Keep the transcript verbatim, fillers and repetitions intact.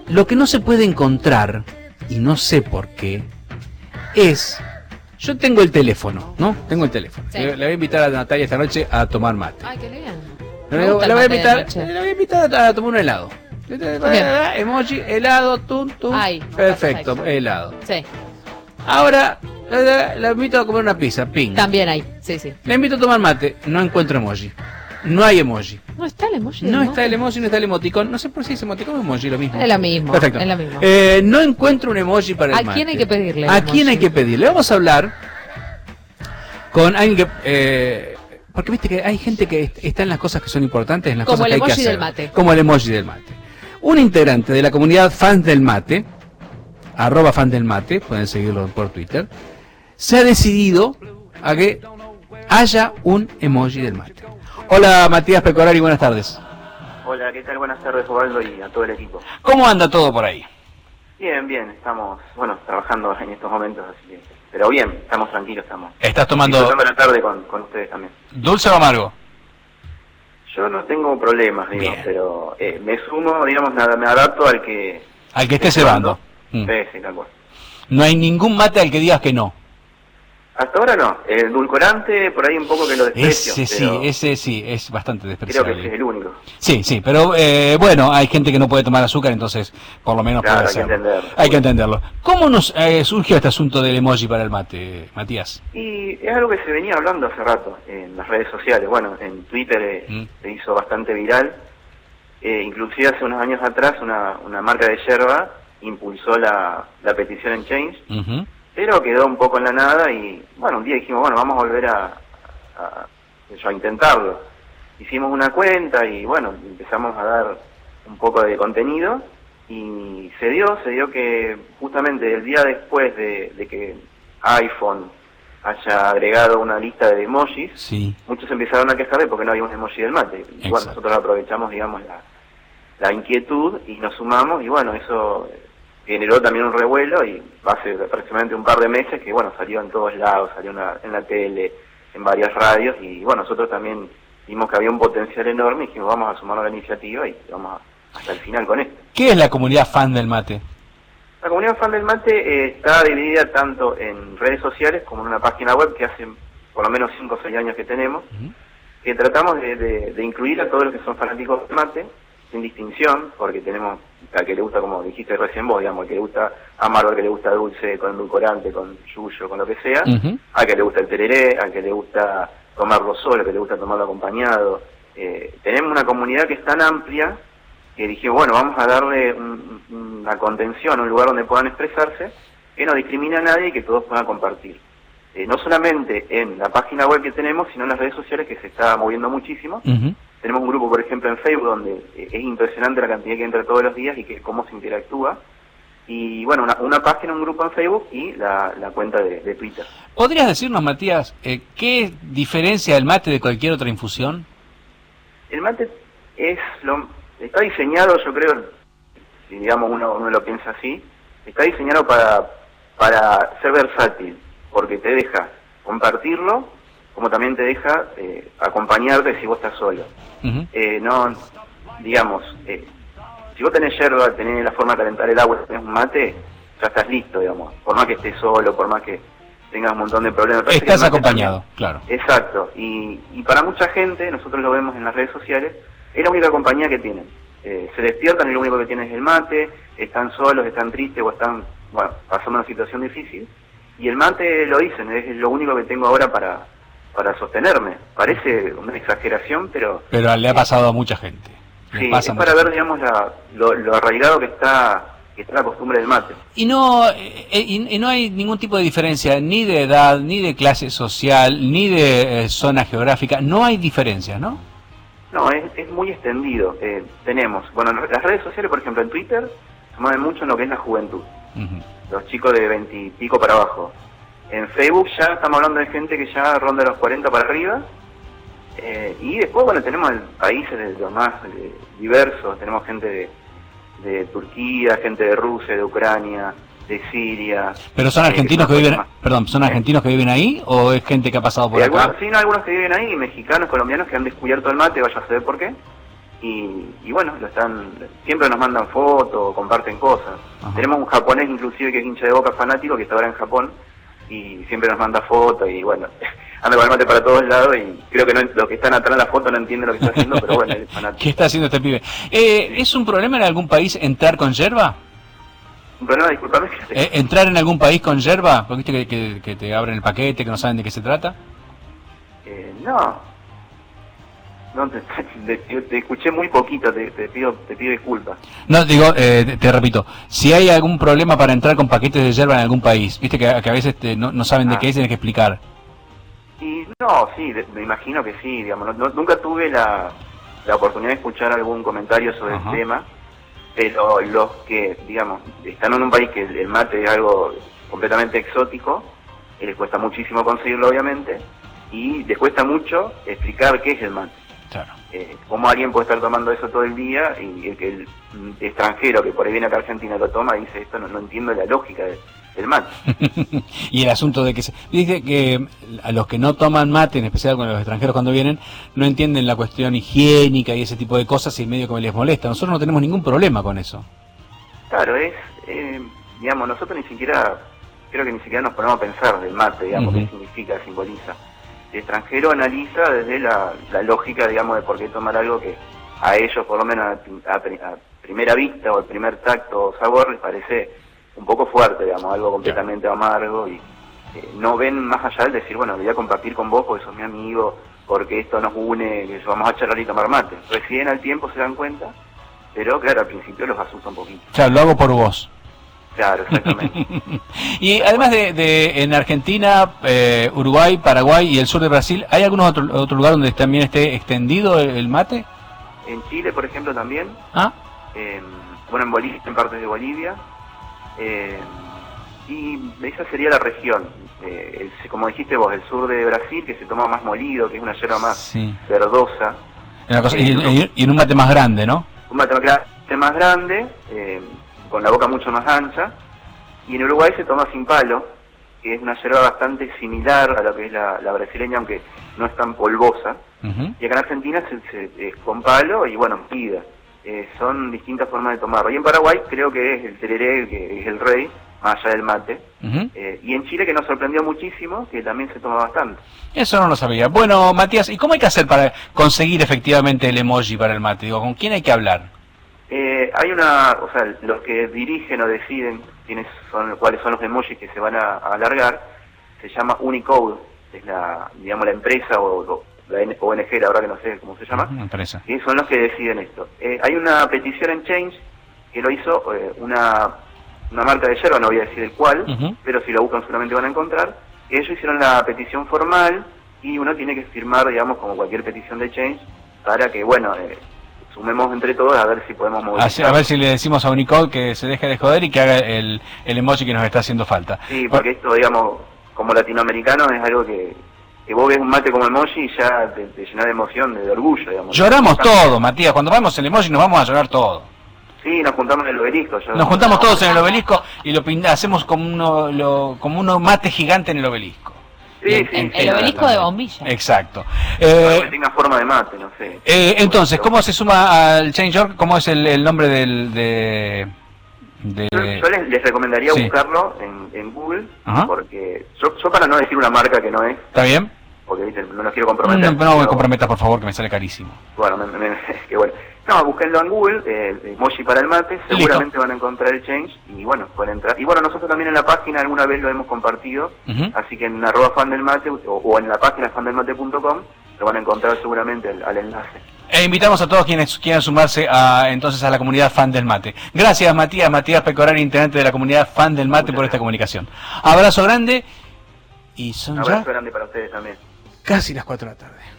Lo que no se puede encontrar, y no sé por qué, es... Yo tengo el teléfono, ¿no? Tengo el teléfono. Sí. Le, le voy a invitar a Natalia esta noche a tomar mate. Ay, qué bien. Le, Me le gusta el voy a mate de invitar, noche. le voy a invitar a, a tomar un helado. Emoji, helado, tum, tum. Ay, perfecto, perfecto. helado. Sí, Ahora, la, la invito a comer una pizza, ping. también hay. Sí, sí. Le invito a tomar mate, no encuentro emoji. No hay emoji. No está el emoji. del No mate. está el emoji, no está el emoticón. No sé por si es emoticón o emoji, lo mismo. Es lo mismo. Perfecto. Es lo mismo. Eh, no encuentro un emoji para el ¿A mate. quién hay que pedirle el ¿A emoji? quién hay que pedirle? Vamos a hablar con alguien que... Eh, porque viste que hay gente que est- está en las cosas que son importantes, en las Como cosas el que hay que emoji hacer. del mate. Como el emoji del mate. Un integrante de la comunidad fans del mate, arroba fan del mate, pueden seguirlo por Twitter, se ha decidido a que haya un emoji del mate. Hola Matías Pecorari, buenas tardes. Hola, ¿qué tal? Buenas tardes, Osvaldo, y a todo el equipo. ¿Cómo anda todo por ahí? Bien, bien, estamos, bueno, trabajando en estos momentos, así que, pero bien, estamos tranquilos, estamos. ¿Estás tomando Disfrutando la tarde con, con ustedes también. dulce o amargo? Yo no tengo problemas, digamos, Bien. pero eh, me sumo, digamos, nada, me adapto al que... Al que esté cebando. Mm. Sí, sí, tal cual. No hay ningún mate al que digas que no. Hasta ahora no, el edulcorante, por ahí un poco que lo desprecio, Ese sí, pero ese sí, es bastante creo que despreciable. ese es el único. Sí, sí, pero eh, bueno, hay gente que no puede tomar azúcar, entonces por lo menos Claro, puede hay que hacerlo. entenderlo. Hay que entenderlo. ¿Cómo nos eh, surgió este asunto del emoji para el mate, Matías? Y es algo que se venía hablando hace rato en las redes sociales. Bueno, en Twitter eh, Mm. se hizo bastante viral. Eh, inclusive hace unos años atrás una, una marca de yerba impulsó la, la petición en Change, Ujú. pero quedó un poco en la nada y bueno, un día dijimos, bueno, vamos a volver a, a, a intentarlo. Hicimos una cuenta y bueno, empezamos a dar un poco de contenido y se dio, se dio que justamente el día después de, de que iPhone haya agregado una lista de emojis, Sí. muchos empezaron a quejarse porque no había un emoji del mate. Y bueno, Exacto. nosotros aprovechamos, digamos, la, la inquietud y nos sumamos y bueno, eso generó también un revuelo y hace aproximadamente un par de meses que bueno, salió en todos lados, salió en la, en la tele, en varias radios y bueno, nosotros también vimos que había un potencial enorme y dijimos vamos a sumarnos a la iniciativa y vamos a, hasta el final con esto. ¿Qué es la comunidad fan del mate? La comunidad fan del mate eh, está dividida tanto en redes sociales como en una página web que hace por lo menos cinco o seis años que tenemos, Ujú. que tratamos de, de, de incluir a todos los que son fanáticos del mate, sin distinción, porque tenemos al que le gusta, como dijiste recién vos, digamos, al que le gusta amargo, al que le gusta dulce, con edulcorante, con yuyo, con lo que sea, Ujú. al que le gusta el tereré, al que le gusta tomarlo solo, al que le gusta tomarlo acompañado. Eh, tenemos una comunidad que es tan amplia que dije, bueno, vamos a darle un, una contención, un lugar donde puedan expresarse, que no discrimina a nadie y que todos puedan compartir. Eh, no solamente en la página web que tenemos, sino en las redes sociales que se está moviendo muchísimo. Ujú. Tenemos un grupo, por ejemplo, en Facebook, donde eh, es impresionante la cantidad que entra todos los días y que cómo se interactúa. Y bueno, una, una página, un grupo en Facebook y la, la cuenta de, de Twitter. ¿Podrías decirnos, Matías, eh, qué diferencia el mate de cualquier otra infusión? El mate es lo, está diseñado, yo creo, si digamos uno, uno lo piensa así, está diseñado para, para ser versátil, porque te deja compartirlo, como también te deja eh, acompañarte si vos estás solo. Ujú. Eh, no, digamos, eh, si vos tenés yerba, tenés la forma de calentar el agua, tenés un mate, ya estás listo, digamos, por más que estés solo, por más que tengas un montón de problemas. Parece que el Estás mate acompañado, también- claro. Exacto, y, y para mucha gente, nosotros lo vemos en las redes sociales, es la única compañía que tienen. Eh, se despiertan y lo único que tienen es el mate, están solos, están tristes o están, bueno, pasando una situación difícil, y el mate lo dicen, es lo único que tengo ahora para, para sostenerme. Parece una exageración, pero Pero le ha pasado a mucha gente. Le sí, pasa es a para mucha ver, digamos, la, lo, lo arraigado que está, que está la costumbre del mate. Y no, eh, y, y no hay ningún tipo de diferencia, ni de edad, ni de clase social, ni de eh, zona geográfica. No hay diferencia, ¿no? No, es, es muy extendido. Eh, tenemos, bueno, en las redes sociales, por ejemplo, en Twitter, se mueven mucho en lo que es la juventud. Ujú. Los chicos de veintipico para abajo. En Facebook ya estamos hablando de gente que ya ronda los cuarenta para arriba. Eh, y después, bueno, tenemos el- países de los más eh, diversos. Tenemos gente de, de Turquía, gente de Rusia, de Ucrania, de Siria. Pero son eh, argentinos que son viven, más- perdón, son Eh, argentinos que viven ahí o es gente que ha pasado por eh, acá. algunos, sí, no, algunos que viven ahí, mexicanos, colombianos que han descubierto el mate, vaya a saber por qué. y, y bueno, lo están, siempre nos mandan fotos, comparten cosas. Ajá. Tenemos un japonés inclusive que es hincha de Boca fanático, que está ahora en Japón, y siempre nos manda fotos, y bueno, anda con el mate para todos lados, y creo que no, los que están atrás de la foto no entienden lo que está haciendo, pero bueno, es fanático. ¿Qué está haciendo este pibe? Eh, ¿Es un problema en algún país entrar con yerba? Un problema, discúlpame. Eh, ¿Entrar en algún país con yerba? Porque viste que, que, que te abren el paquete, que no saben de qué se trata. Eh, no. No, te, te, te escuché muy poquito, te, te pido te pido disculpas. No, digo, eh, te, te repito, si hay algún problema para entrar con paquetes de yerba en algún país, viste que, que a veces te, no, no saben de Ah. qué es, tienes que explicar. Y no, sí, de, me imagino que sí, digamos, no, no, nunca tuve la, la oportunidad de escuchar algún comentario sobre Ajá. el tema, pero los que, digamos, están en un país que el, el mate es algo completamente exótico, eh, les cuesta muchísimo conseguirlo, obviamente, y les cuesta mucho explicar qué es el mate. Claro. Eh, cómo alguien puede estar tomando eso todo el día y el que el, el extranjero que por ahí viene acá a Argentina lo toma y dice esto, no, no entiendo la lógica de, del mate. Y el asunto de que se dice que a los que no toman mate, en especial con los extranjeros cuando vienen, no entienden la cuestión higiénica y ese tipo de cosas y medio que les molesta. Nosotros no tenemos ningún problema con eso. Claro, es, eh, digamos, nosotros ni siquiera, creo que ni siquiera nos ponemos a pensar del mate, digamos, Uh-huh. qué significa, simboliza. El extranjero analiza desde la, la lógica, digamos, de por qué tomar algo que a ellos, por lo menos a, a, a primera vista o el primer tacto o sabor, les parece un poco fuerte, digamos, algo completamente amargo, y eh, no ven más allá del decir, bueno, voy a compartir con vos porque sos mi amigo, porque esto nos une, que vamos a charlar y tomar mate. Recién al tiempo se dan cuenta, pero claro, al principio los asusta un poquito. Claro, lo hago por vos. Claro, exactamente. Y además de, de en Argentina, eh, Uruguay, Paraguay y el sur de Brasil, ¿hay algún otro, otro lugar donde también esté extendido el, el mate? En Chile, por ejemplo, también. ¿Ah? Eh, bueno, en Bolivia, en partes de Bolivia. Eh, y esa sería la región. Eh, el- como dijiste vos, el sur de Brasil, que se toma más molido, que es una yerba más Sí. verdosa. Una cosa- Eh, y, no. y- y en un mate más grande, ¿no? Un mate más grande, eh, con la boca mucho más ancha. Y en Uruguay se toma sin palo, que es una yerba bastante similar a lo que es la, la brasileña, aunque no es tan polvosa. Ujú. Y acá en Argentina se, se, es con palo y bueno, pida. Eh, son distintas formas de tomarlo. Y en Paraguay creo que es el tereré, que es el rey, más allá del mate. Ujú. Eh, y en Chile, que nos sorprendió muchísimo, que también se toma bastante. Eso no lo sabía. Bueno, Matías, ¿y cómo hay que hacer para conseguir efectivamente el emoji para el mate? Digo, ¿con quién hay que hablar? Eh, hay una, o sea, los que dirigen o deciden quiénes son, cuáles son los emojis que se van a, a alargar, se llama Unicode, es la, digamos, la empresa o, o la O N G, ahora que no sé cómo se llama, Una empresa. y son los que deciden esto. Eh, hay una petición en Change que lo hizo eh, una, una marca de yerba, no voy a decir el cuál, Ujú. pero si lo buscan seguramente van a encontrar. Ellos hicieron la petición formal y uno tiene que firmar, digamos, como cualquier petición de Change, para que, bueno, eh, sumemos entre todos a ver si podemos Así, movilizar. a ver si le decimos a Unicode que se deje de joder y que haga el, el emoji que nos está haciendo falta. Sí, porque esto, digamos, como latinoamericano es algo que, que vos ves un mate como emoji y ya te, te llena de emoción, de, de orgullo, digamos. Lloramos todo, Matías. Cuando vemos el emoji nos vamos a llorar todo. Sí, nos juntamos en el obelisco. Yo, Nos juntamos todos en el obelisco y lo pin- hacemos como uno, lo, como uno mate gigante en el obelisco. Sí, En- sí, en sí. El tela obelisco también. de bombilla. Exacto. Algo Eh, que tenga forma de mate, no sé. eh, entonces, ¿cómo se suma al change org? ¿Cómo es el, el nombre del... De, de- Yo, yo les, les recomendaría Sí. buscarlo en, en Google, Ajá. porque yo, yo para no decir una marca que no es, ¿Está bien? porque ¿viste? No los quiero No, comprometer. no me pero- comprometas, por favor, que me sale carísimo. Bueno, me, me- que bueno. No, búsquenlo en Google, eh, el emoji para el mate, seguramente van a encontrar el change y bueno, pueden entrar. Y bueno, nosotros también en la página alguna vez lo hemos compartido, Ujú. así que en arroba fan del mate o, o en la página fan del mate punto com lo van a encontrar seguramente al, al enlace. E invitamos a todos quienes quieran sumarse a entonces a la comunidad fan del mate. Gracias, Matías, Matías Pecorari, integrante de la comunidad fan del mate, Muchas por esta gracias. comunicación. Abrazo grande y son Un ya abrazo grande para ustedes también. casi las cuatro de la tarde.